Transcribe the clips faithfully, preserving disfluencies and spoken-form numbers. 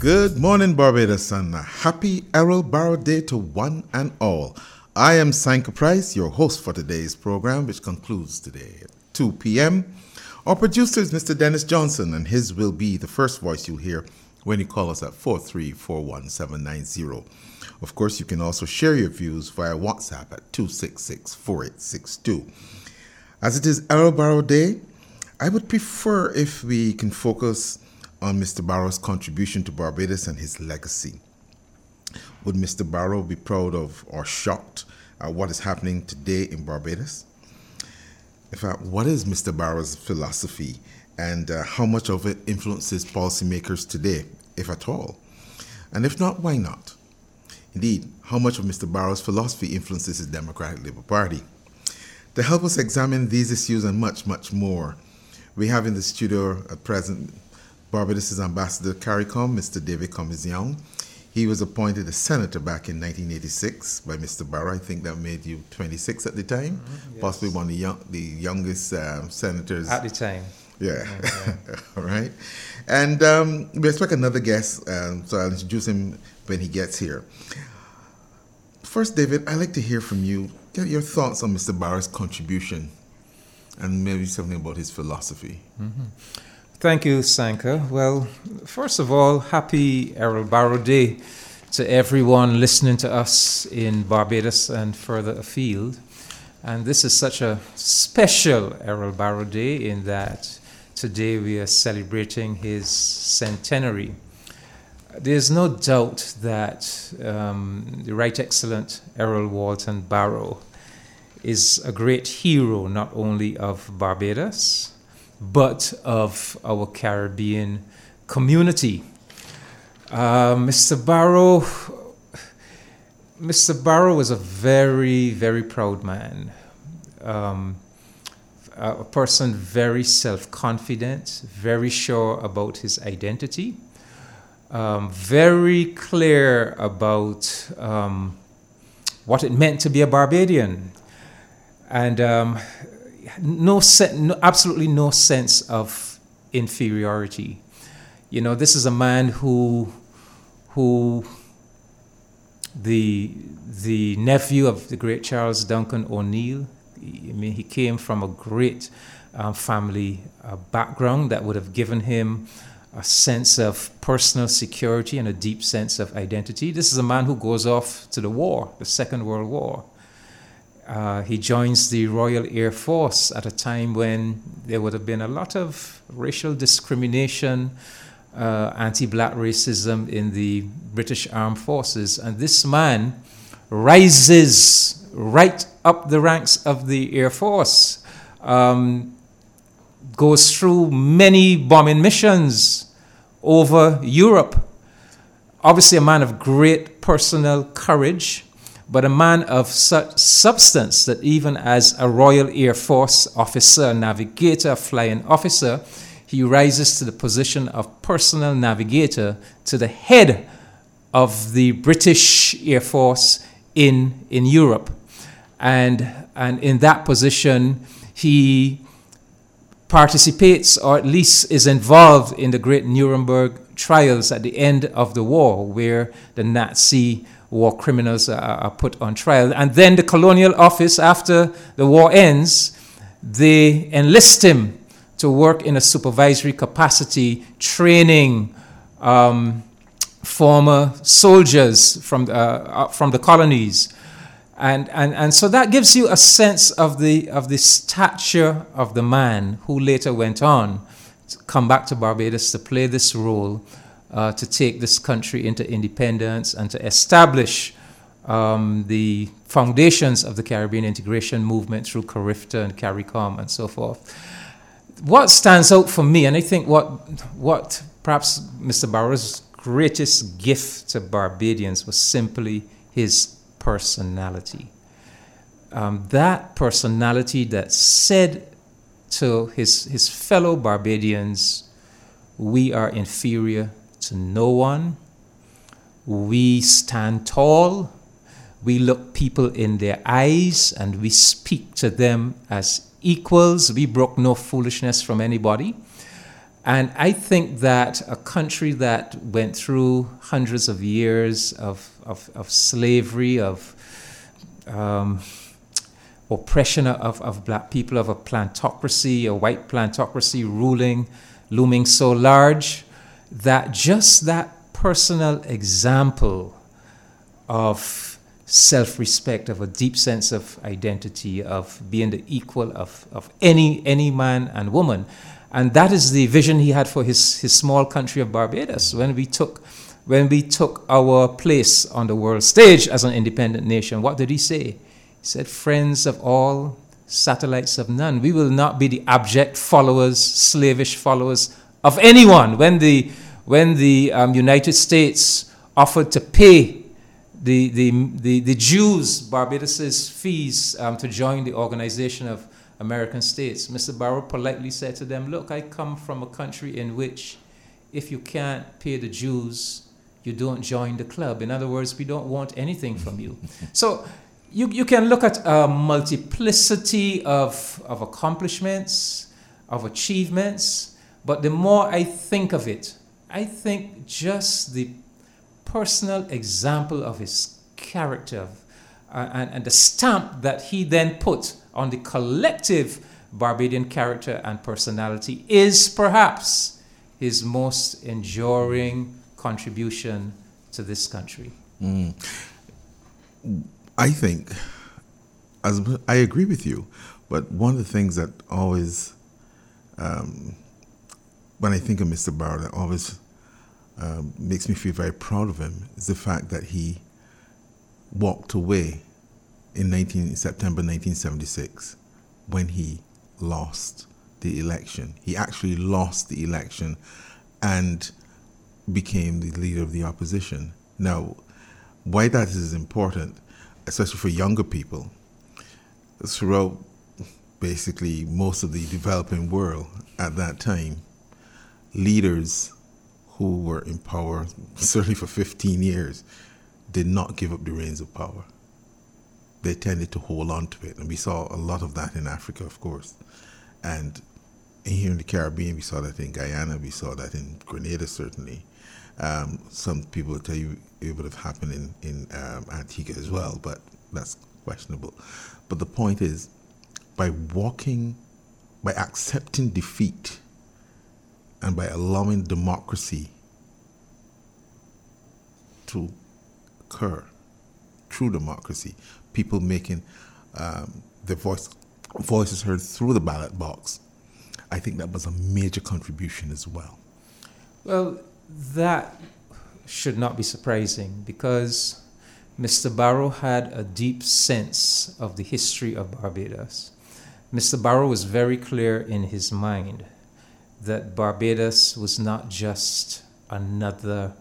Good morning, Barbados, and a happy Errol Barrow Day to one and all. I am Sanka Price, your host for today's program, which concludes today at two p.m. Our producer is Mister Dennis Johnson, and his will be the first voice you'll hear when you call us at four three four one seven nine zero. Of course, you can also share your views via WhatsApp at two six six, four eight six two. As it is Errol Barrow Day, I would prefer if we can focus on Mister Barrow's contribution to Barbados and his legacy. Would Mister Barrow be proud of or shocked at what is happening today in Barbados? In fact, what is Mister Barrow's philosophy, and uh, how much of it influences policymakers today, if at all? And if not, why not? Indeed, how much of Mister Barrow's philosophy influences his Democratic Labour Party? To help us examine these issues and much, much more, we have in the studio at present Barbados' Ambassador CARICOM, Mister David Comizion. He was appointed a senator back in nineteen eighty-six by Mister Barrow. I think that made you twenty-six at the time, mm-hmm, yes. Possibly one of the, young, the youngest uh, senators. At the time. Yeah, okay. All right. And um, we expect another guest, um, so I'll introduce him when he gets here. First, David, I'd like to hear from you. Get your thoughts on Mister Barrow's contribution and maybe something about his philosophy. Mm-hmm. Thank you, Sanka. Well, first of all, happy Errol Barrow Day to everyone listening to us in Barbados and further afield. And this is such a special Errol Barrow Day in that today we are celebrating his centenary. There's no doubt that um, the Right Excellent Errol Walton Barrow is a great hero not only of Barbados, but of our Caribbean community. Uh, Mister Barrow, Mister Barrow was a very, very proud man. Um, a person very self-confident, very sure about his identity, um, very clear about um, what it meant to be a Barbadian, and um, No, se- no, absolutely no sense of inferiority. You know, this is a man who, who, the the nephew of the great Charles Duncan O'Neill. I mean, he came from a great uh, family uh, background that would have given him a sense of personal security and a deep sense of identity. This is a man who goes off to the war, the Second World War. Uh, he joins the Royal Air Force at a time when there would have been a lot of racial discrimination, uh, anti-black racism in the British Armed Forces. And this man rises right up the ranks of the Air Force, um, goes through many bombing missions over Europe. Obviously a man of great personal courage, but a man of such substance that even as a Royal Air Force officer, navigator, flying officer, he rises to the position of personal navigator to the head of the British Air Force in, in Europe. And, and in that position, he participates, or at least is involved in the great Nuremberg trials at the end of the war, where the Nazi war criminals are, are put on trial. And then the colonial office, after the war ends, they enlist him to work in a supervisory capacity, training um, former soldiers from the, uh, from the colonies. And, and, and so that gives you a sense of the, of the stature of the man who later went on to come back to Barbados to play this role, Uh, to take this country into independence and to establish um, the foundations of the Caribbean integration movement through CARIFTA and CARICOM and so forth. What stands out for me, and I think what, what perhaps Mister Barrow's greatest gift to Barbadians was simply his personality. Um, that personality that said to his, his fellow Barbadians, we are inferior to no one. We stand tall. We look people in their eyes and we speak to them as equals. We brook no foolishness from anybody. And I think that a country that went through hundreds of years of, of, of slavery, of um, oppression of, of black people, of a plantocracy, a white plantocracy ruling, looming so large, that just that personal example of self-respect, of a deep sense of identity, of being the equal of, of any, any man and woman. And that is the vision he had for his, his small country of Barbados. When we took when we took our place on the world stage as an independent nation, what did he say? He said, friends of all, satellites of none. We will not be the abject followers, slavish followers of anyone. When the when the um, United States offered to pay the the the, the Jews, Barbados's fees um, to join the Organization of American States, Mister Barrow politely said to them, look, I come from a country in which if you can't pay the Jews, you don't join the club. In other words, we don't want anything from you. So you, you can look at a multiplicity of, of accomplishments, of achievements, but the more I think of it, I think just the personal example of his character uh, and, and the stamp that he then put on the collective Barbadian character and personality is perhaps his most enduring contribution to this country. Mm. I think, as I agree with you, but one of the things that always, um, when I think of Mister Barrow, that always um, makes me feel very proud of him is the fact that he walked away in nineteen, September nineteen seventy-six, when he lost the election. He actually lost the election and became the leader of the opposition. Now, why that is important, especially for younger people, throughout basically most of the developing world at that time, leaders who were in power, certainly for fifteen years, did not give up the reins of power. They tended to hold on to it. And we saw a lot of that in Africa, of course. And here in the Caribbean, we saw that in Guyana, we saw that in Grenada, certainly. Um, some people will tell you it would have happened in, in um, Antigua as well, but that's questionable. But the point is, by walking, by accepting defeat, and by allowing democracy to occur, true democracy, people making um, their voice, voices heard through the ballot box, I think that was a major contribution as well. Well, that should not be surprising because Mister Barrow had a deep sense of the history of Barbados. Mister Barrow was very clear in his mind that Barbados was not just another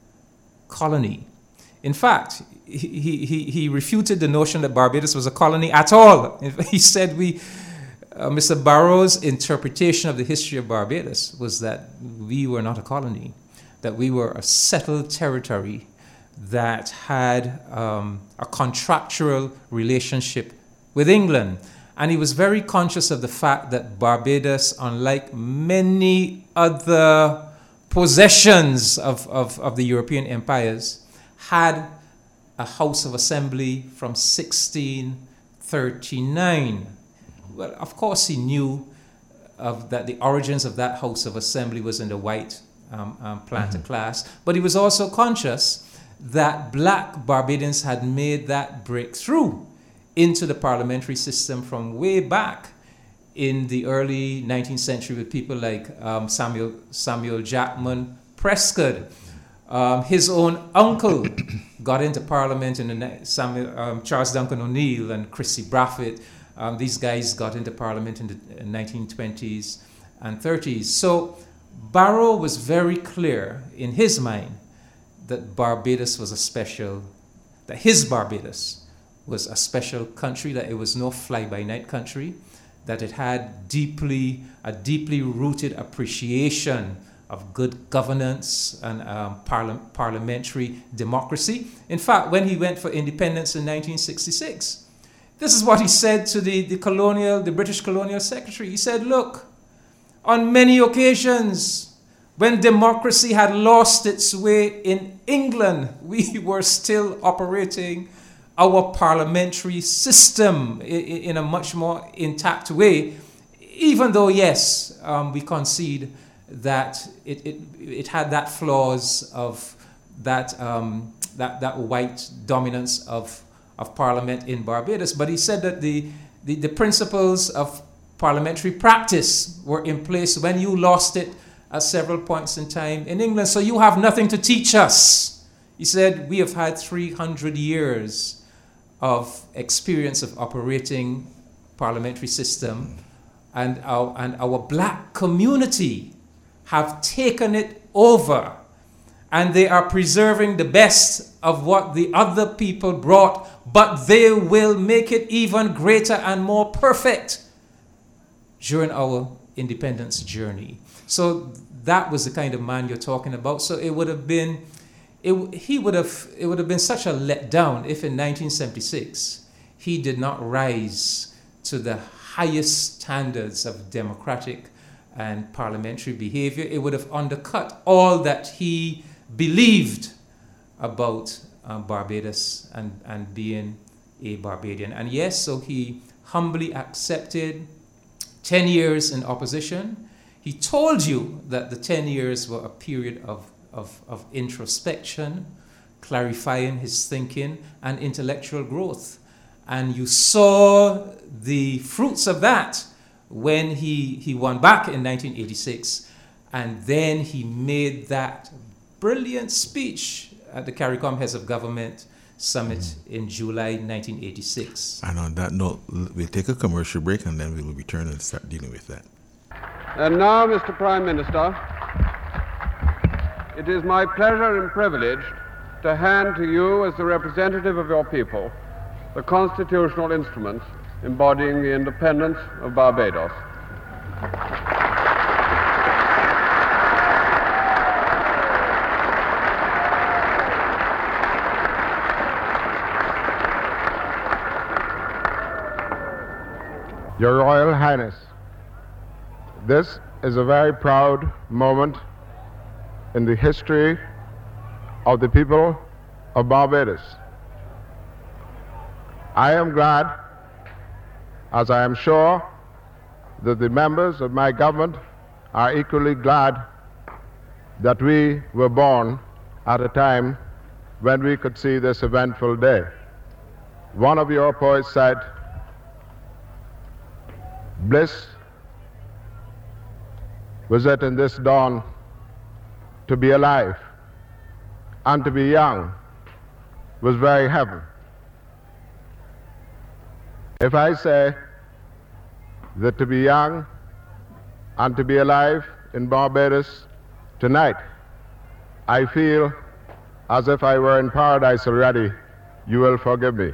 colony. In fact, he, he, he refuted the notion that Barbados was a colony at all. He said we, uh, Mister Barrow's interpretation of the history of Barbados was that we were not a colony, that we were a settled territory that had um, a contractual relationship with England. And he was very conscious of the fact that Barbados, unlike many other possessions of, of, of the European empires, had a House of Assembly from sixteen thirty-nine. Well, of course he knew of that the origins of that House of Assembly was in the white um, um, planter mm-hmm. class, but he was also conscious that black Barbadians had made that breakthrough into the parliamentary system from way back in the early nineteenth century with people like um, Samuel Samuel Jackman Prescott. Um, his own uncle got into parliament in the Samuel, um, Charles Duncan O'Neill and Chrissy Braffett. Um, these guys got into parliament in the nineteen twenties and thirties. So Barrow was very clear in his mind that Barbados was a special, that his Barbados was a special country, that it was no fly-by-night country, that it had deeply, a deeply rooted appreciation of good governance and um, parla- parliamentary democracy. In fact, when he went for independence in nineteen sixty-six, this is what he said to the, the colonial, the British colonial secretary. He said, look, On many occasions, when democracy had lost its way in England, we were still operating our parliamentary system in a much more intact way, even though, yes, um, we concede that it, it, it had that flaws of that, um, that, that white dominance of, of parliament in Barbados. But he said that the, the, the principles of parliamentary practice were in place when you lost it at several points in time in England. So you have nothing to teach us. He said, we have had three hundred years of experience of operating parliamentary system, and our, and our black community have taken it over, and they are preserving the best of what the other people brought, but they will make it even greater and more perfect during our independence journey. So that was the kind of man you're talking about. So it would have been, it, he would have, it would have been such a letdown if in nineteen seventy-six he did not rise to the highest standards of democratic and parliamentary behavior. It would have undercut all that he believed about uh, Barbados and, and being a Barbadian. And yes, so he humbly accepted ten years in opposition. He told you that the ten years were a period of, of, of introspection, clarifying his thinking, and intellectual growth. And you saw the fruits of that when he, he won back in nineteen eighty-six. And then he made that brilliant speech at the CARICOM Heads of Government Summit mm. in July nineteen eighty-six. And on that note, we'll take a commercial break and then we will return and start dealing with that. And now, Mister Prime Minister, it is my pleasure and privilege to hand to you, as the representative of your people, the constitutional instruments embodying the independence of Barbados. Your Royal Highness, this is a very proud moment in the history of the people of Barbados. I am glad, as I am sure that the members of my government are equally glad, that we were born at a time when we could see this eventful day. One of your poets said, "Bliss was it in this dawn to be alive, and to be young was very heaven." If I say that to be young and to be alive in Barbados tonight, I feel as if I were in paradise already, you will forgive me.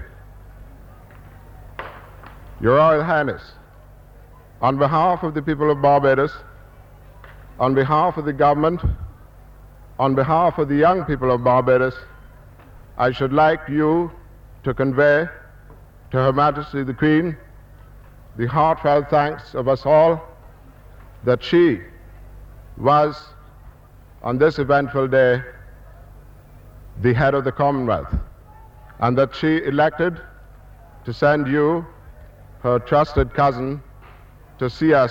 Your Royal Highness, on behalf of the people of Barbados, on behalf of the government, on behalf of the young people of Barbados, I should like you to convey to Her Majesty the Queen the heartfelt thanks of us all that she was, on this eventful day, the head of the Commonwealth, and that she elected to send you, her trusted cousin, to see us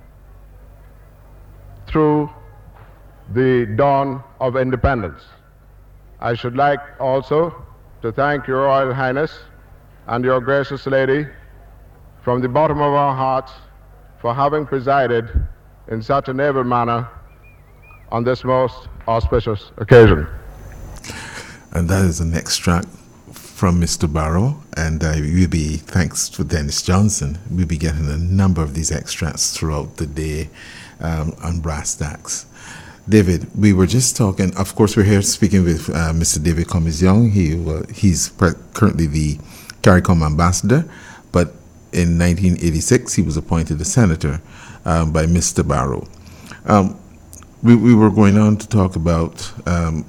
through the dawn of independence. I should like also to thank Your Royal Highness and Your Gracious Lady from the bottom of our hearts for having presided in such an able manner on this most auspicious occasion. And that is an extract from Mister Barrow, and uh, we'll be, thanks to Dennis Johnson, we'll be getting a number of these extracts throughout the day um, on Brass Tacks. David, we were just talking, of course we're here speaking with uh, Mister David Cummings Young. He, uh, he's pre- currently the CARICOM ambassador, but in nineteen eighty-six he was appointed a senator um, by Mister Barrow. Um, we, we were going on to talk about um,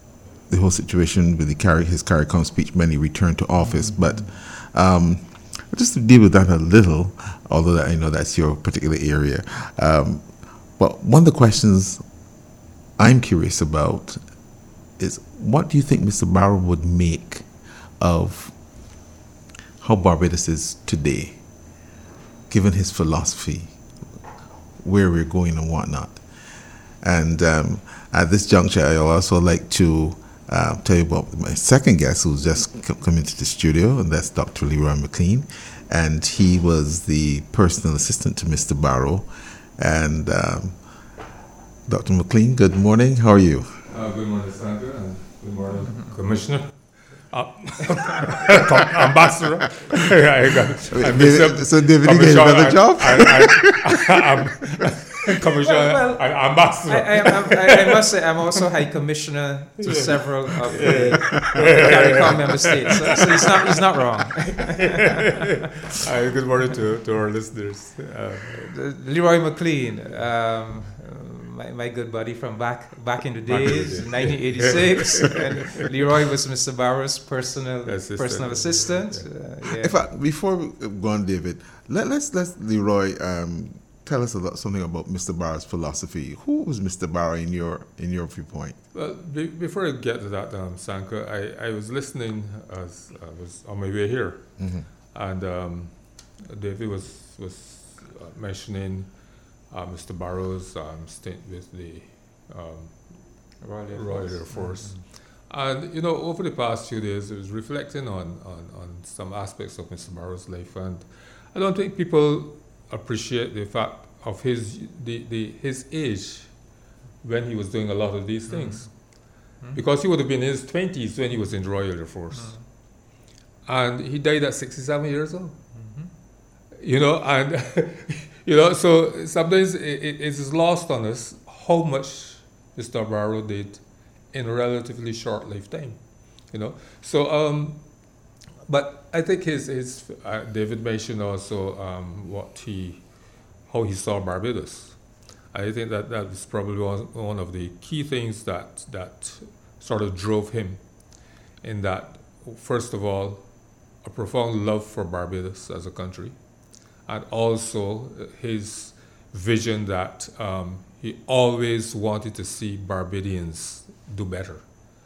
the whole situation with the Cari- his CARICOM speech when he returned to office, but um, But just to deal with that a little, although I know that's your particular area, um, but one of the questions I'm curious about is, what do you think Mister Barrow would make of how Barbados is today, given his philosophy, where we're going and whatnot? And um, at this juncture, I also like to uh, tell you about my second guest, who's just c- come into the studio, and that's Doctor Leroy McLean. And he was the personal assistant to Mister Barrow. And um, Doctor McLean, good morning. How are you? Uh, good morning, Sandra, and good morning, Commissioner. Uh, Ambassador. I got, I David, so David, you get another job? Commissioner Well, well, and Ambassador. I, I, I, I must say, I'm also High Commissioner to yeah. several of the CARICOM member states, so, so he's not he's not wrong. uh, good morning to, to our listeners. Uh, Leroy McLean, um, my, my good buddy from back back in the days, in nineteen eighty-six, and Leroy was Mister Barrow's personal assistant. personal assistant. Yeah. Uh, yeah. In fact, before we go on, David, let, let's let Leroy um, tell us a lot, something about Mister Barrow's philosophy. Who was Mister Barrow in your in your viewpoint? Well, be, before I get to that, um, Sanka, I, I was listening as I was on my way here, mm-hmm. and um, David was was uh, mentioning uh, Mister Barrow's um, stint with the um, Royal Air Royal Force. Air Force. Mm-hmm. And you know, over the past few days, I was reflecting on, on, on some aspects of Mister Barrow's life, and I don't think people appreciate the fact of his the, the his age when he was doing a lot of these things, mm-hmm. because he would have been in his twenties when he was in the Royal Air Force, mm-hmm. and he died at sixty-seven years old. Mm-hmm. You know, and you know, so sometimes it, it is lost on us how much Mister Barrow did in a relatively short lifetime. You know, so um, but I think his his uh, David mentioned also um, what he how he saw Barbados. I think that that was probably one, one of the key things that that sort of drove him in that, first of all, a profound love for Barbados as a country, and also his vision that um, he always wanted to see Barbadians do better,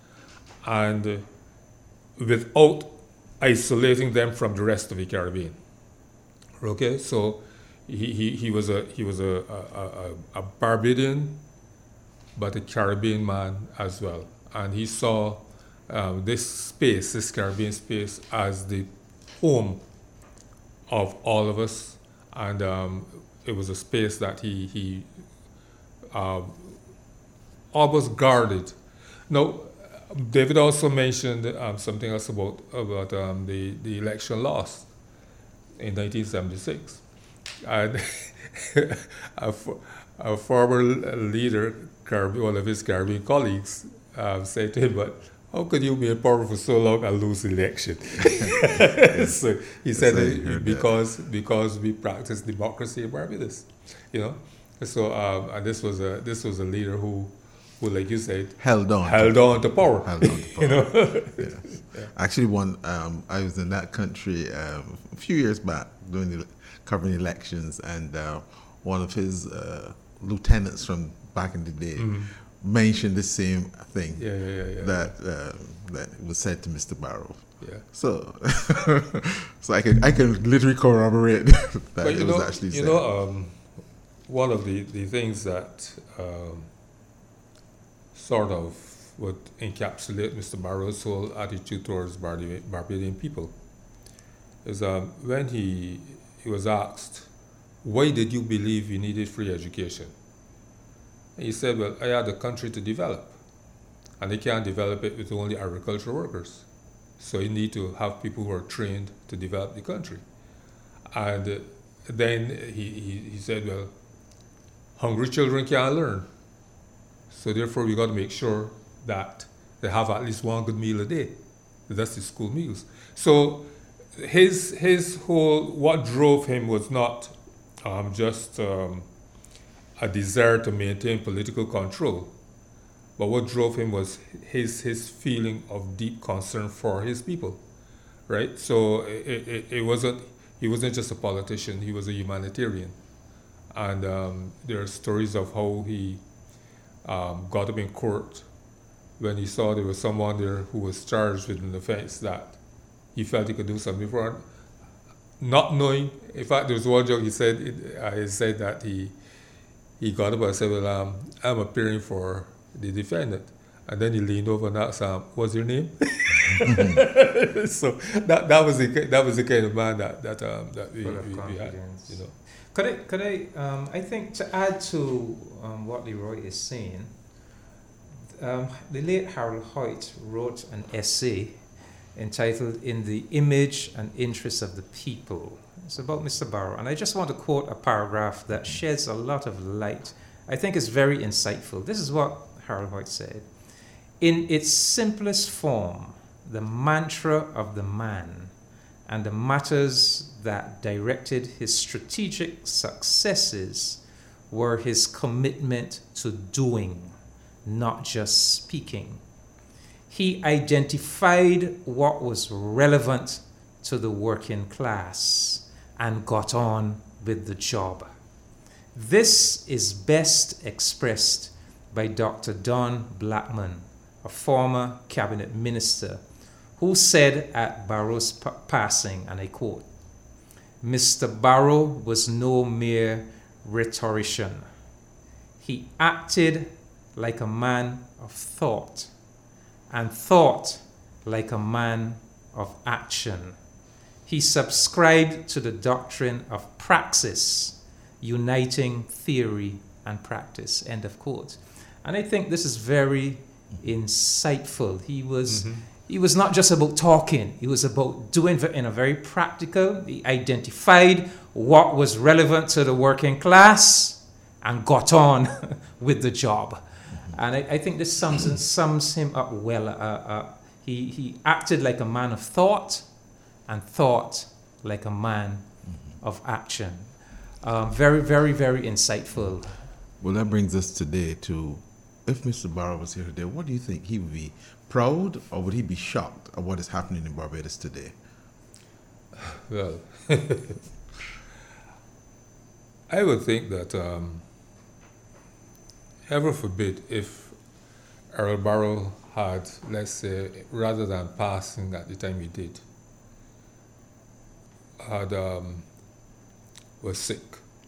and uh, without isolating them from the rest of the Caribbean. Okay, so he, he, he was a he was a, a, a, a Barbadian, but a Caribbean man as well, and he saw um, this space, this Caribbean space, as the home of all of us, and um, it was a space that he he uh, almost guarded. Now, David also mentioned um, something else about about um, the the election loss in nineteen seventy-six, and a, a former leader, one of his Caribbean colleagues, uh, said to him, "But how could you be in power for so long and lose the election?" So he said, uh, "Because because we practice democracy in Barbados, you know." So um, and this was a this was a leader who. Who, like you said, held on, held to, on to power. Held on to power. You know? Yes. Yeah. Actually, one um, I was in that country um, a few years back doing the, covering elections, and uh, one of his uh, lieutenants from back in the day mm-hmm. mentioned the same thing. Yeah, yeah, yeah, yeah. That uh, that was said to Mister Barrow. Yeah. So, so I can I can literally corroborate that but it know, was actually said. You know, um, one of the, the things that. Um, sort of would encapsulate Mister Barrow's whole attitude towards Bardi- Barbadian people is um, when he he was asked, why did you believe you needed free education? And he said, well, I had a country to develop, and they can't develop it with only agricultural workers. So you need to have people who are trained to develop the country. And uh, then he, he, he said, well, hungry children can't learn. So therefore, we got to make sure that they have at least one good meal a day. That's the school meals. So his his whole what drove him was not um, just um, a desire to maintain political control, but what drove him was his his feeling of deep concern for his people, right? So it it, it wasn't he wasn't just a politician, he was a humanitarian. And um, there are stories of how he um, got up in court when he saw there was someone there who was charged with an offense that he felt he could do something for, not knowing. In fact, there was one joke he said. Uh, he said that he he got up and said, "Well, um, I'm appearing for the defendant," and then he leaned over and asked, um, "What's your name?" So that that was the that was the kind of man that that um, that we, we, we had, you know. Could I could I um, I think to add to um, what Leroy is saying, um, the late Harold Hoyt wrote an essay entitled "In the Image and Interest of the People." It's about Mister Barrow, and I just want to quote a paragraph that sheds a lot of light. I think it's very insightful. This is what Harold Hoyt said: "In its simplest form, the mantra of the man and the matters that directed his strategic successes were his commitment to doing, not just speaking. He identified what was relevant to the working class and got on with the job. This is best expressed by Doctor Don Blackman, a former cabinet minister, who said at Barrow's p- passing, and I quote, 'Mister Barrow was no mere rhetorician. He acted like a man of thought, and thought like a man of action. He subscribed to the doctrine of praxis, uniting theory and practice,' end of quote. And I think this is very insightful. He was mm-hmm. he was not just about talking. He was about doing in a very practical. He identified what was relevant to the working class and got on with the job. Mm-hmm. And I, I think this sums sums him up well. Uh, uh, he he acted like a man of thought, and thought like a man mm-hmm. of action. Um, very, very, very insightful. Well, that brings us today to, if Mister Barrow was here today, what do you think? He would be proud, or would he be shocked at what is happening in Barbados today? Well, I would think that, um, heaven forbid, if Errol Barrow had, let's say, rather than passing at the time he did, had um, was sick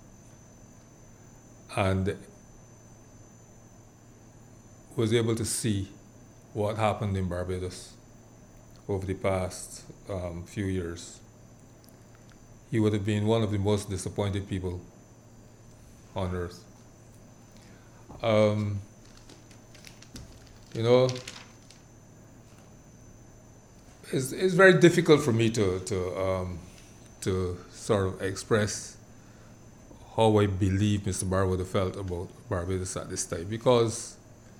and was able to see what happened in Barbados over the past um, few years, he would have been one of the most disappointed people on earth. Um, you know, it's, it's very difficult for me to to um, to sort of express how I believe Mister Barrow would have felt about Barbados at this time, because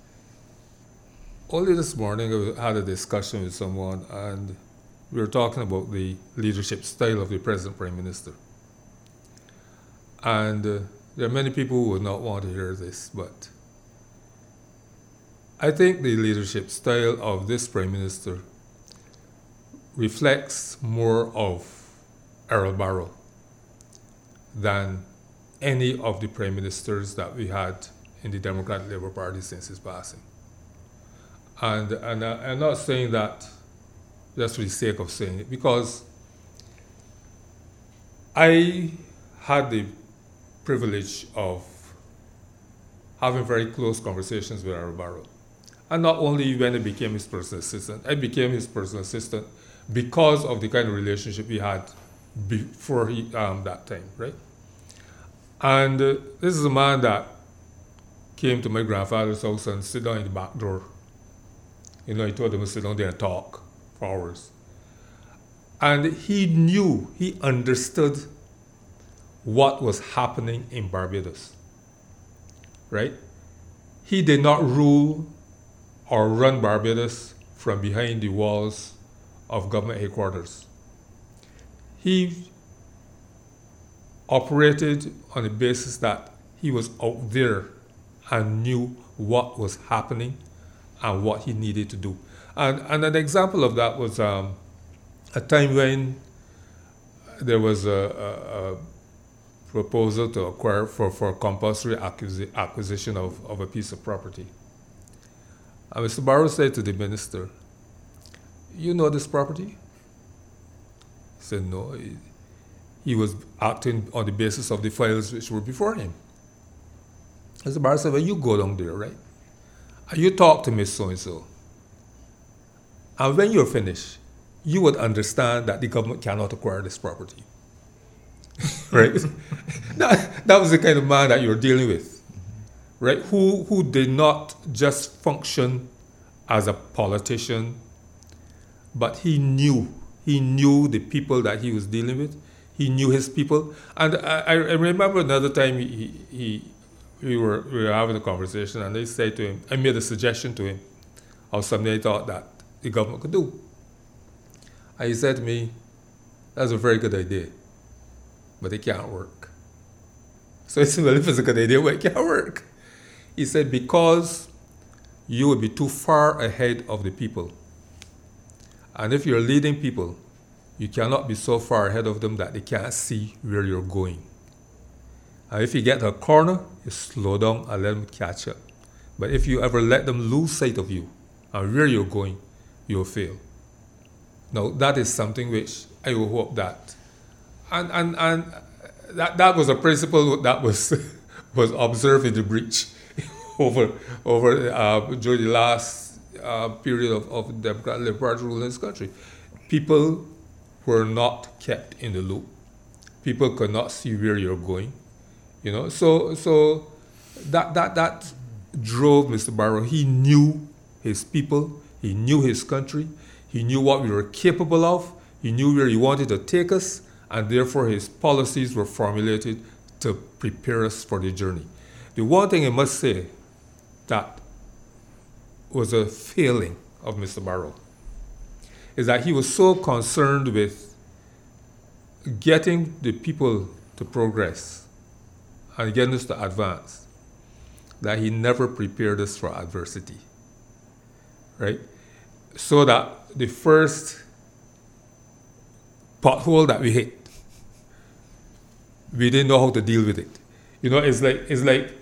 only this morning I had a discussion with someone and we were talking about the leadership style of the present Prime Minister. And uh, there are many people who would not want to hear this, but I think the leadership style of this Prime Minister reflects more of Errol Barrow than any of the Prime Ministers that we had in the Democratic Labour Party since his passing. And, and I, I'm not saying that just for the sake of saying it, because I had the privilege of having very close conversations with Errol Barrow. And not only when I became his personal assistant, I became his personal assistant because of the kind of relationship we had before he, um, that time, right? And uh, this is a man that came to my grandfather's house and sit down in the back door. You know, he told him to sit down there and talk for hours. And he knew, he understood what was happening in Barbados, right? He did not rule or run Barbados from behind the walls of government headquarters. He operated on the basis that he was out there and knew what was happening and what he needed to do. And, and an example of that was um, a time when there was a, a, a proposal to acquire for, for compulsory acquisi- acquisition of, of a piece of property. And Mister Barrow said to the minister, "You know this property?" He said, "No." He, he was acting on the basis of the files which were before him. Mister Barrow said, "Well, you go down there, right? And you talk to Miss So-and-so. And when you're finished, you would understand that the government cannot acquire this property." Right? that, that was the kind of man that you're dealing with, right? Who, who did not just function as a politician, but he knew. He knew the people that he was dealing with. He knew his people. And I, I remember another time he, he, we, were, we were having a conversation, and they said to him, I made a suggestion to him of something I thought that the government could do. And he said to me, "That's a very good idea, but it can't work." So I said, "Well, if it's a good idea, why it can't work?" He said, "Because you will be too far ahead of the people. And if you're leading people, you cannot be so far ahead of them that they can't see where you're going. And if you get to a corner, you slow down and let them catch up. But if you ever let them lose sight of you and where you're going, you'll fail." Now, that is something which I will hope that, and and, and that, that was a principle that was was observed in the breach over over uh, during the last uh, period of, of democratic liberal party rule in this country. People were not kept in the loop. People could not see where you're going, you know. So so that that that drove Mister Barrow. He knew his people. He knew his country. He knew what we were capable of. He knew where he wanted to take us, and therefore his policies were formulated to prepare us for the journey. The one thing I must say that was a failing of Mister Barrow is that he was so concerned with getting the people to progress and getting us to advance that he never prepared us for adversity, right? So that the first pothole that we hit, we didn't know how to deal with it. You know, it's like it's like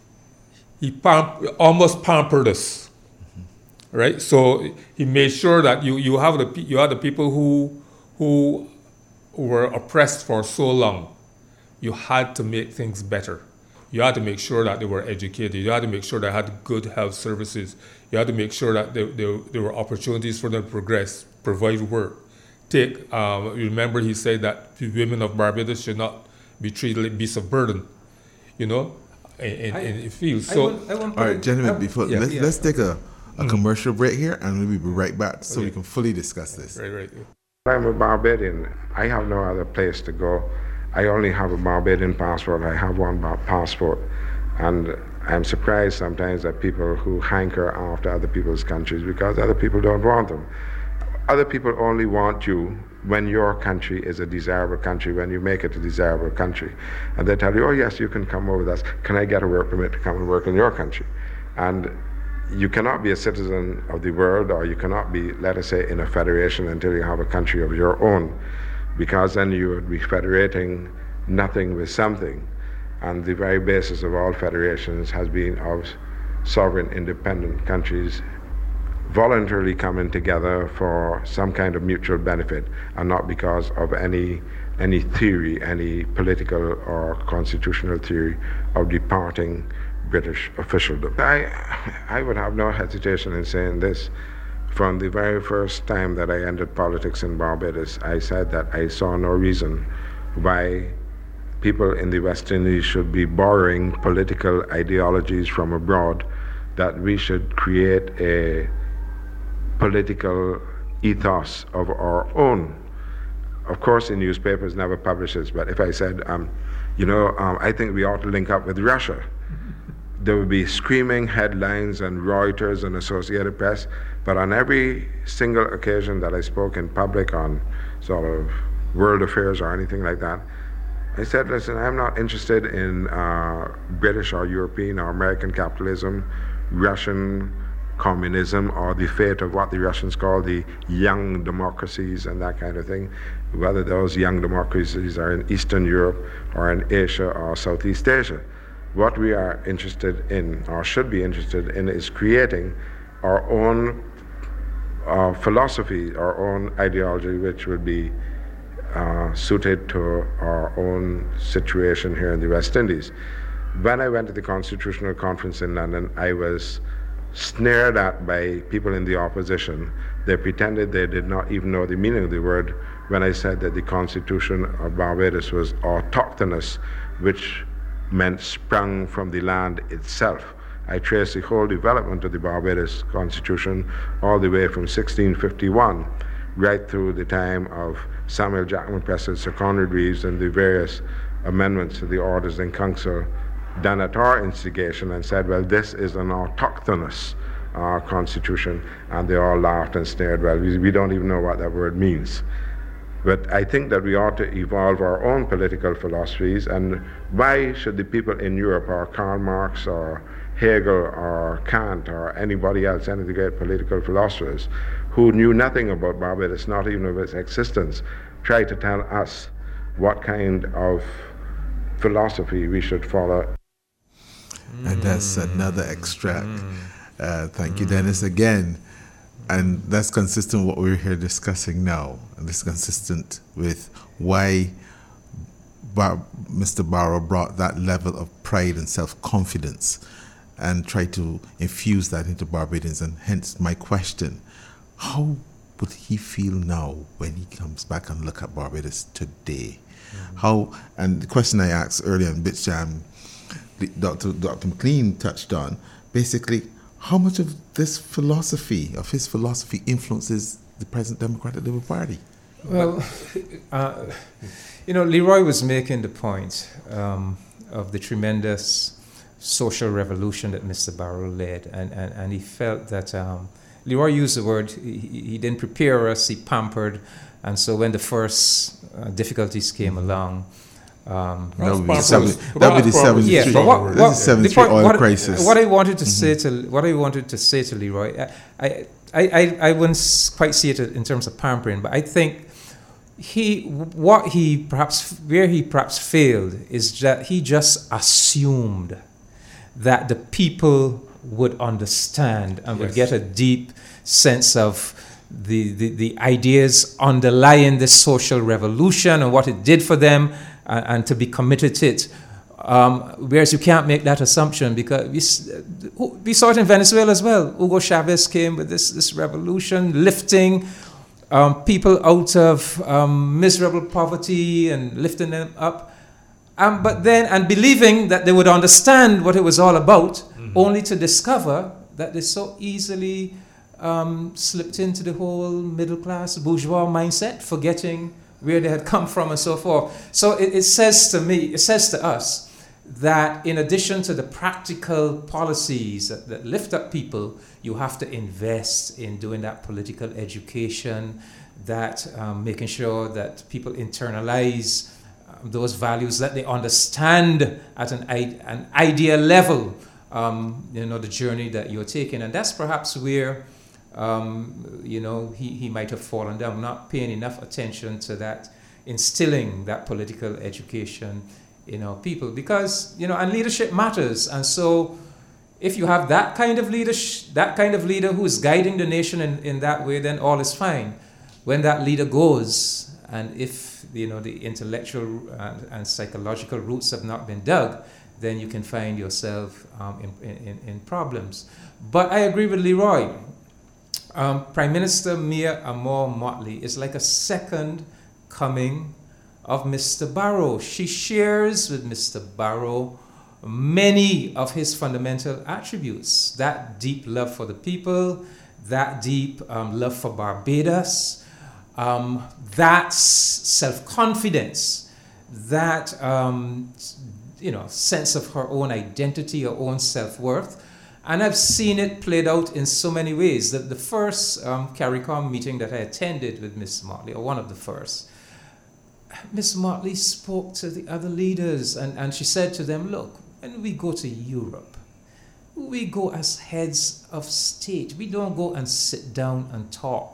he pamp- almost pampered us, right? So he made sure that you you have the you had the people who who were oppressed for so long. You had to make things better. You had to make sure that they were educated. You had to make sure they had good health services. You had to make sure that there, there, there were opportunities for them to progress, provide work. Take, um, remember he said that the women of Barbados should not be treated like beasts of burden, you know, in, in, in fields. So, I want, I want all right, gentlemen, before, yeah, let's, yeah. let's take a, a mm-hmm. commercial break here, and we'll be right back so okay. we can fully discuss this. Right, right. I'm a Barbadian. I have no other place to go. I only have a Barbadian passport. I have one passport. And I'm surprised sometimes that people who hanker after other people's countries because other people don't want them. Other people only want you when your country is a desirable country, when you make it a desirable country. And they tell you, "Oh yes, you can come over with us. Can I get a work permit to come and work in your country?" And you cannot be a citizen of the world, or you cannot be, let us say, in a federation until you have a country of your own, because then you would be federating nothing with something. And the very basis of all federations has been of sovereign independent countries voluntarily coming together for some kind of mutual benefit, and not because of any any theory, any political or constitutional theory of departing British officialdom. I, I would have no hesitation in saying this. From the very first time that I entered politics in Barbados, I said that I saw no reason why people in the West Indies should be borrowing political ideologies from abroad, that we should create a political ethos of our own. Of course, the newspapers never publish this, but if I said, um, you know, um, I think we ought to link up with Russia, there would be screaming headlines and Reuters and Associated Press. But on every single occasion that I spoke in public on sort of world affairs or anything like that, I said, listen, I'm not interested in uh, British or European or American capitalism, Russian communism or the fate of what the Russians call the young democracies and that kind of thing, whether those young democracies are in Eastern Europe or in Asia or Southeast Asia. What we are interested in, or should be interested in, is creating our own uh, philosophy, our own ideology, which would be uh, suited to our own situation here in the West Indies. When I went to the Constitutional Conference in London, I was sneered at by people in the opposition. They pretended they did not even know the meaning of the word when I said that the Constitution of Barbados was autochthonous, which meant sprung from the land itself. I traced the whole development of the Barbados Constitution all the way from sixteen fifty-one right through the time of Samuel Jackman Preston, Sir Conrad Reeves, and the various amendments to the Orders in Council done at our instigation, and said, well, this is an autochthonous uh, constitution, and they all laughed and sneered. Well, we, we don't even know what that word means. But I think that we ought to evolve our own political philosophies, and why should the people in Europe, or Karl Marx, or Hegel, or Kant, or anybody else, any of the great political philosophers, who knew nothing about Barbados, not even of its existence, try to tell us what kind of philosophy we should follow? And that's another extract. Uh, thank you, Dennis, again. And that's consistent with what we're here discussing now. And it's consistent with why Bar- Mister Barrow brought that level of pride and self-confidence and tried to infuse that into Barbadians. And hence my question, how would he feel now when he comes back and look at Barbados today? Mm-hmm. How, and the question I asked earlier in BitJam, Doctor Doctor McLean touched on, basically, how much of this philosophy, of his philosophy, influences the present Democratic Labour Party? Well, uh, you know, Leroy was making the point um, of the tremendous social revolution that Mister Barrow led, and, and, and he felt that, um, Leroy used the word, he, he didn't prepare us, he pampered, and so when the first uh, difficulties came along, Um, that would be the seventy-three. Yeah, but what, what, seventy-three point, oil what, crisis. What I wanted to mm-hmm. say to what I wanted to say to Leroy, I, I, I, I wouldn't quite see it in terms of pampering, but I think he, what he perhaps, where he perhaps failed is that he just assumed that the people would understand and yes. would get a deep sense of the, the, the ideas underlying this social revolution and what it did for them, and, and to be committed to it. Um, whereas you can't make that assumption, because we, we saw it in Venezuela as well. Hugo Chavez came with this, this revolution, lifting um, people out of um, miserable poverty and lifting them up. Um, but then, and believing that they would understand what it was all about, mm-hmm. only to discover that they so easily um, slipped into the whole middle class bourgeois mindset, forgetting where they had come from and so forth. So it, it says to me, it says to us, that in addition to the practical policies that, that lift up people, you have to invest in doing that political education, that um, making sure that people internalize um, those values, that they understand at an, an ideal level, um, you know, the journey that you're taking. And that's perhaps where, um, you know, he, he might have fallen down, not paying enough attention to that, instilling that political education you know, people, because, you know, and leadership matters. And so if you have that kind of leadership, that kind of leader who is guiding the nation in, in that way, then all is fine. When that leader goes, and if, you know, the intellectual and, and psychological roots have not been dug, then you can find yourself um, in, in, in problems. But I agree with Leroy. Um, Prime Minister Mia Amor Motley is like a second coming of Mister Barrow. She shares with Mister Barrow many of his fundamental attributes. That deep love for the people, that deep um, love for Barbados, um, that self-confidence, that um, you know, sense of her own identity, her own self-worth. And I've seen it played out in so many ways. The, the first um, CARICOM meeting that I attended with Miss Motley, or one of the first, Miss Motley spoke to the other leaders, and, and she said to them, look, when we go to Europe, we go as heads of state. We don't go and sit down and talk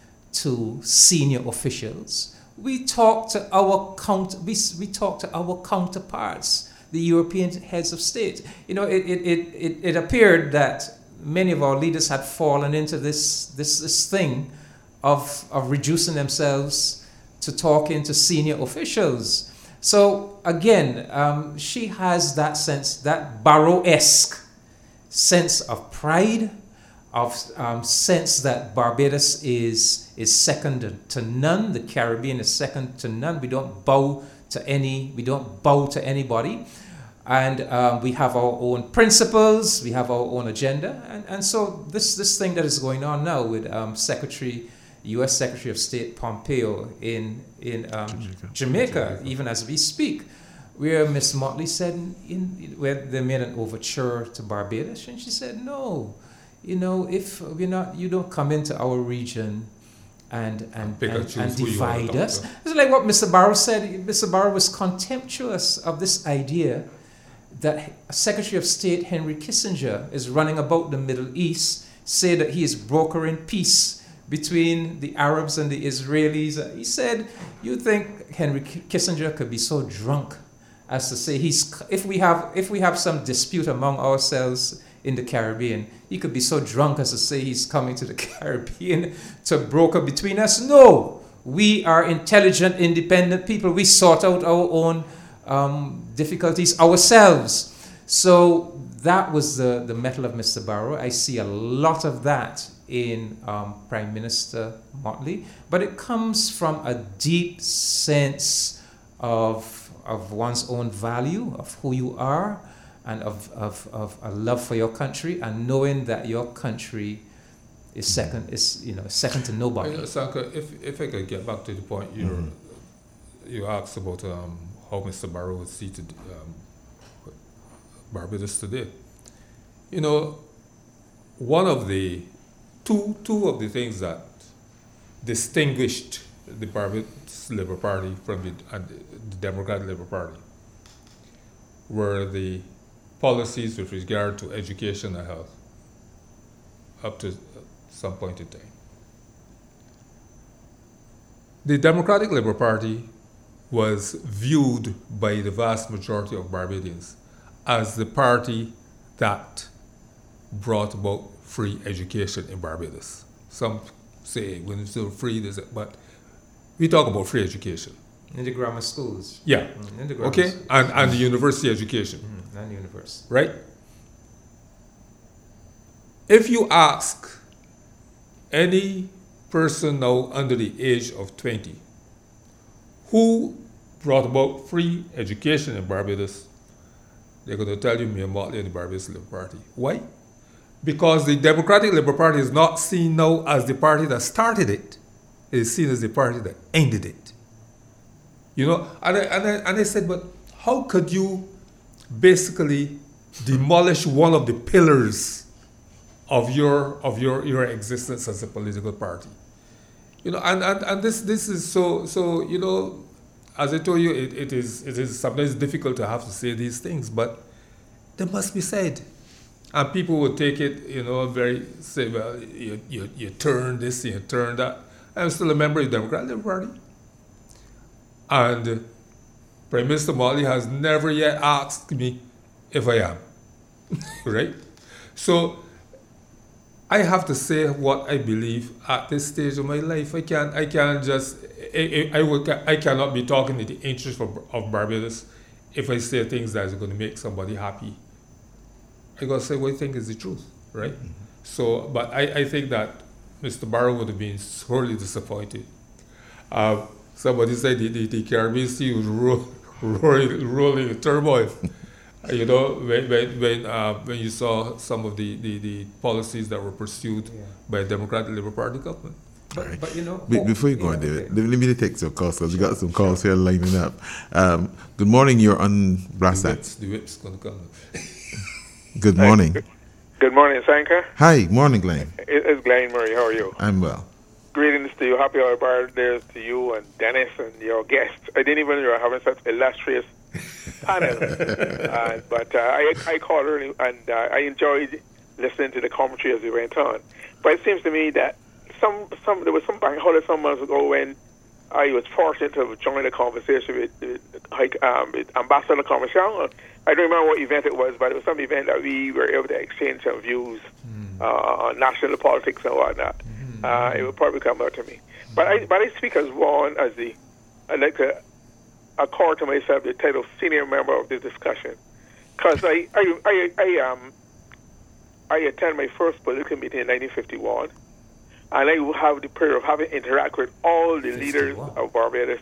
to senior officials. We talk to our count. We, we talk to our counterparts, the European heads of state. You know, it it, it, it it appeared that many of our leaders had fallen into this this this thing of of reducing themselves to talking to senior officials. So again, um, she has that sense, that Barrow-esque sense of pride, of um, sense that Barbados is is second to none. The Caribbean is second to none. We don't bow to any. We don't bow to anybody, and um, we have our own principles. We have our own agenda, and, and so this this thing that is going on now with um, Secretary, U S Secretary of State Pompeo in in um, Jamaica. Jamaica, even as we speak, where Miss Motley said, in, where they made an overture to Barbados, and she said, no, you know, if we're not, you don't come into our region and and, and, and, and divide us. It's like what Mister Barrow said. Mister Barrow was contemptuous of this idea that Secretary of State Henry Kissinger is running about the Middle East, say that he is brokering peace between the Arabs and the Israelis. He said, you think Henry Kissinger could be so drunk as to say he's if we have if we have some dispute among ourselves in the Caribbean, he could be so drunk as to say he's coming to the Caribbean to broker between us? No, we are intelligent, independent people. We sort out our own um, difficulties ourselves. So that was the, the mettle of Mister Barrow. I see a lot of that in um, Prime Minister Motley, but it comes from a deep sense of of one's own value, of who you are, and of, of, of a love for your country, and knowing that your country is second is you know second to nobody. You know, Sanka, if if I could get back to the point you mm-hmm. you asked about um, how Mister Barrow was seated um, Barbados today. You know, one of the two two of the things that distinguished the Barbados Labour Party from the, and the Democratic Labour Party were the policies with regard to education and health up to some point in time. The Democratic Labour Party was viewed by the vast majority of Barbadians as the party that brought about free education in Barbados. Some say when it's still free, there's a, but we talk about free education. In the grammar schools. Yeah. Mm, in the grammar okay, schools. and, and the university education. Mm, and university. Right? If you ask any person now under the age of twenty who brought about free education in Barbados, they're going to tell you Mayor Motley and the Barbados Labour Party. Why? Because the Democratic Labour Party is not seen now as the party that started it. It is seen as the party that ended it. You know, and I, and I, and I said, but how could you basically demolish one of the pillars of your of your, your existence as a political party? You know, and, and, and this this is so so you know, as I told you, it, it is it is sometimes difficult to have to say these things, but they must be said. And people would take it, you know, very say, well, you you, you turn this, you turn that. I'm still a member of the Democratic Labour Party. And Prime Minister Motley has never yet asked me if I am. Right? So I have to say what I believe at this stage of my life. I can't I can't just I, I, I, would, I cannot be talking in the interest of, of Barbados if I say things that are going to make somebody happy. I gotta say what I think is the truth, right? Mm-hmm. So, but I, I think that Mister Barrow would have been sorely disappointed. Uh, somebody said the, the, the Caribbean Sea was ro- rolling, rolling in turmoil. You know, when when when, uh, when you saw some of the, the, the policies that were pursued yeah. by the Democratic Labour Party government. But, right. but you know, Be- before you go yeah, on, David, okay. let me take some calls because we got some calls here lining up. Um, good morning. You're on Brassat. The whip's going to come. Good morning. Hi. Good morning, Sanka. Hi, morning, Glenn. It's Glenn Murray. How are you? I'm well. Greetings to you. Happy birthday to you and Dennis and your guests. I didn't even know you were having such illustrious panel. uh, but uh, I, I called her and, and uh, I enjoyed listening to the commentary as we went on. But it seems to me that some, some there was some bank holiday some months ago when I was fortunate to join a conversation with, with, um, with Ambassador Commission. I don't remember what event it was, but it was some event that we were able to exchange some views mm. uh, on national politics and whatnot. Mm. Uh, it would probably come out to me. But I, but I speak as one, as the, I'd like to accord to myself the title of senior member of this discussion. Because I, I, I, I, um, I attended my first political meeting in nineteen fifty-one. And I will have the period of having interacted with all the leaders of Barbados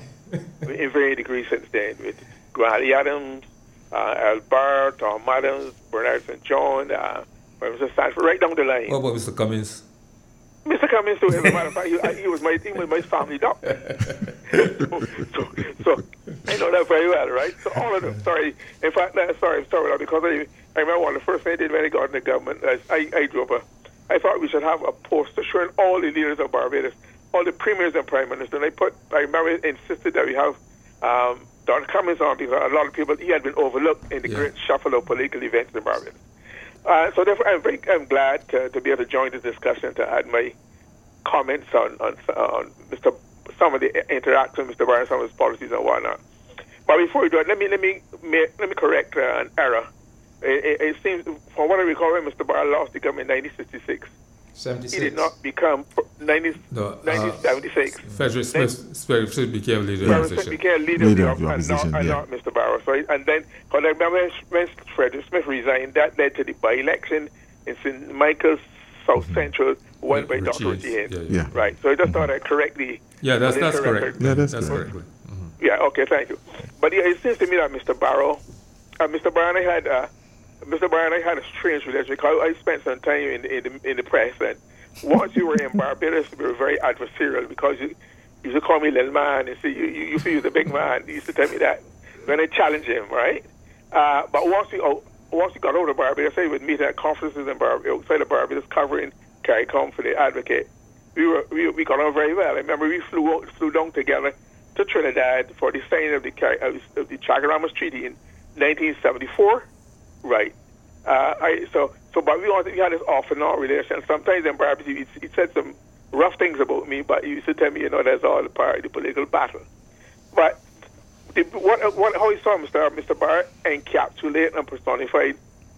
in varying degrees since then, with Grant Adams, uh, Albert, Tom Adams, Bernard Saint John, uh, Mister Sanford, right down the line. What about Mister Cummins? Mister Cummins, too, as a matter of fact, he, he was my he was my family doctor. so, so, so I know that very well, right? So all of them. Sorry, in fact, uh, sorry, I'm sorry, because I, I remember one of the first things I did when I got in the government. Uh, I I drew up a. I thought we should have a poster showing all the leaders of Barbados, all the premiers and prime ministers. And I put, I remember insisted that we have um, Doctor Cummins on because a lot of people, he had been overlooked in the yeah. great shuffle of political events in Barbados. Uh, so therefore, I'm very, I'm glad to, to be able to join this discussion to add my comments on on, on Mister some of the interactions with Mister Barron, some of his policies and whatnot. But before we do it, let me let me let me correct uh, an error. It, it, it seems, from what I recall, when Mister Barr lost the government in nineteen sixty-six, seventy-six. He did not become ninety, no, uh, nineteen seventy-six. Frederick Smith, Frederick Smith became leader of the opposition. became leader, leader of the opposition, and not, yeah. and not Mister Barrow. So, and then, because I remember when Frederick Smith resigned, that led to the by-election in Saint Michael's South mm-hmm. Central, won yeah, by Doctor Richie Haynes. Yeah, yeah. yeah. Right. So I just mm-hmm. thought I'd correct the... Yeah, that's, that's correct. Yeah, that's, that's correct. correct. Mm-hmm. Yeah, okay, thank you. But yeah, it seems to me that Mister Barrow, uh, Mister Barrow and I had... Uh, Mister Barrow and I had a strange relationship because I spent some time in the, in the, in the press, and once you were in Barbados, we were very adversarial because you, you used to call me little man and say you, you, you feel you're the big man. You used to tell me that when I challenged him, right? Uh, but once we oh, once we got over to Barbados, I would meet at conferences in Bar- outside of Barbados covering CARICOM for the Advocate. We were we, we got on very well. I remember we flew flew down together to Trinidad for the signing of the of the Chaguaramas Treaty in nineteen seventy-four. Right. Uh, I, so, so, but we, we had this off and on relation. Sometimes in Barbados, he, he said some rough things about me, but he used to tell me, you know, that's all a part of the political battle. But the, what, what, how he saw Mister Mister Barr encapsulate and personified,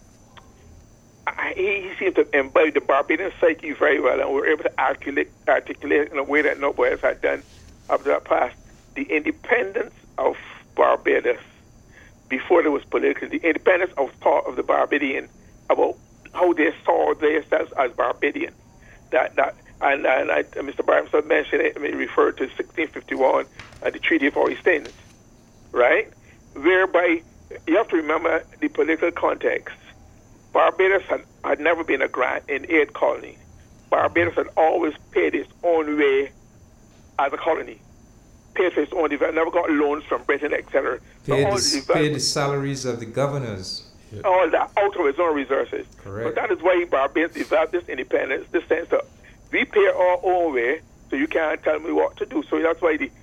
I, he, he seemed to embody the Barbadian psyche very well, and we were able to articulate, articulate in a way that nobody else had done up to that past. The independence of Barbados before there was political, the independence of thought of the Barbadian about how they saw themselves as Barbadian. That that and, and I, Mister Barhamson mentioned it. I mean, referred to sixteen fifty-one and the Treaty of Ostend, right? Whereby you have to remember the political context. Barbados had, had never been a grant in aid colony. Barbados had always paid its own way as a colony. Paid for its own development, never got loans from Britain, et cetera. Paid, so the, paid the salaries of the governors. Yeah. All that out of its own resources. Correct. But that is why Barbados developed this independence, this sense of we pay our own way, so you can't tell me what to do. So that's why the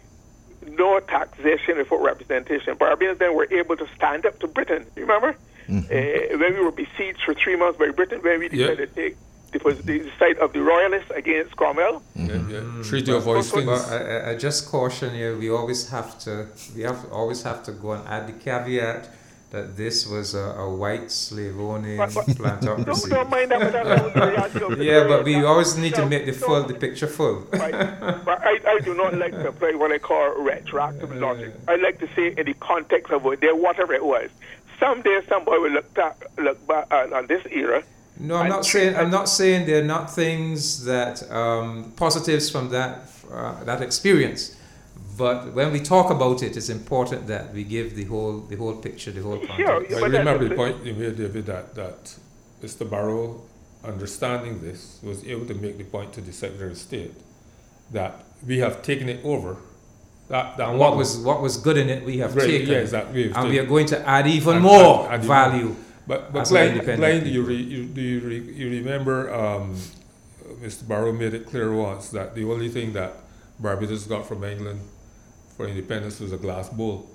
no taxation without representation. Barbadians then were able to stand up to Britain. Remember? Mm-hmm. Uh, when we were besieged for three months by Britain, when we decided yeah. to take it was the side of the royalists against Cromwell. Mm-hmm. Yeah, yeah. Treaty of Ostend. I, I just caution you. We always have to. We have always have to go and add the caveat that this was a, a white slave owning plantocracy. Don't, don't mind that. that yeah, but we always need to make the full, the picture full. Right. But I, I do not like to apply what I call retroactive logic. I like to say in the context of it, whatever it was. Someday somebody will look back, look back on, on this era. No, I'm not saying. I'm not saying there are not things that um, positives from that uh, that experience. But when we talk about it, it's important that we give the whole the whole picture, the whole context. Sure, but remember the point you made, David, that that Mister Barrow, understanding this, was able to make the point to the Secretary of State that we have taken it over. That, that and what was what was good in it, we have right, taken, yes, that we have and taken. we are going to add even and, more and, and value. Even, but but Glenn, Glenn, do you, re, you do you, re, you remember um, Mister Barrow made it clear once that the only thing that Barbados got from England for independence was a glass bowl.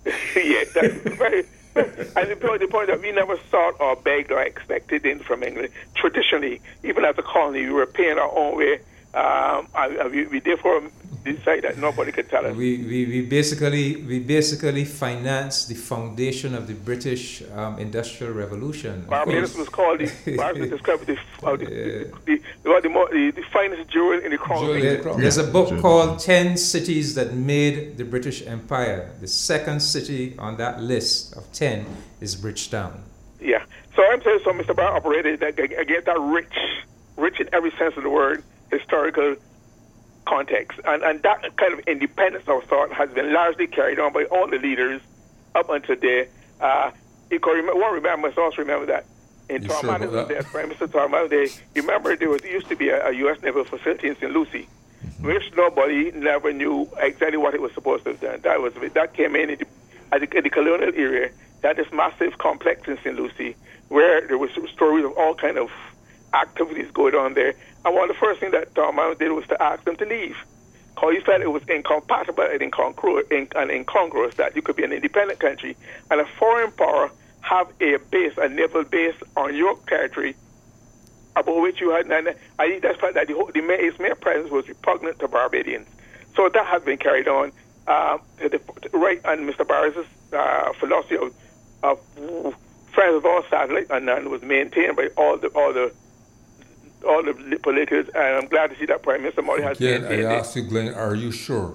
Yes, that's very. And the point, the point that we never sought or begged or expected in from England. Traditionally, even as a colony, we were paying our own way. Um, and, and we, we therefore decided that nobody could tell us. We, we, we basically we basically financed the foundation of the British um, Industrial Revolution. Barbados was called the Barbados described the uh, the, the, the, the, more, the, the finest jewel in the crown. There, there's a book called ten Cities That Made the British Empire. The second city on that list of ten is Bridgetown. Yeah. So I'm saying so Mister Barr operated against that rich, rich in every sense of the word, historical context. And, and that kind of independence of thought has been largely carried on by all the leaders up until today. Uh, you can remember, one remember, must also remember that in You Tom sure Adams' about day, that? Prime Minister Tom Adams' day, you remember there was there used to be a, a U S naval facility in Saint Lucie, which nobody never knew exactly what it was supposed to have done. That was that came in in the, at the, in the colonial era. That this massive complex in Saint Lucie, where there was stories of all kind of activities going on there. And one of the first things that Tom Adams did was to ask them to leave. Because he felt it was incompatible and incongruous, and incongruous that you could be an independent country and a foreign power have a base, a naval base on your territory about which you had. And I think that's fact that the, whole, the mayor, his mere presence was repugnant to Barbadians. So that has been carried on. Uh, to the, to right, and Mister Barr's uh, philosophy of, of friends of all satellites, and, and was maintained by all the all the all the politicals, and I'm glad to see that Prime Minister Modi has Again, I maintained it. ask you, Glenn, are you sure?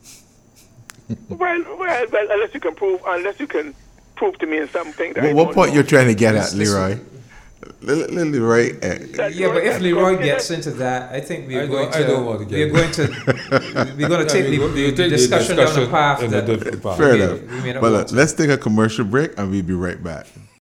Well, well, well, unless you can prove, unless you can prove to me in something that. What, I what don't point know. you're trying to get This- at, this- Leroy? Le- Le- Leroy, uh, That Yeah, but if that's Leroy going- gets into that, I think we're I going don't- to I don't want to get we're going to we're going to take I mean, the, you the, take the discussion, down a discussion path in a that different path. fair we- enough. we may not Well, want uh, to. let's take a commercial break and we'll be right back.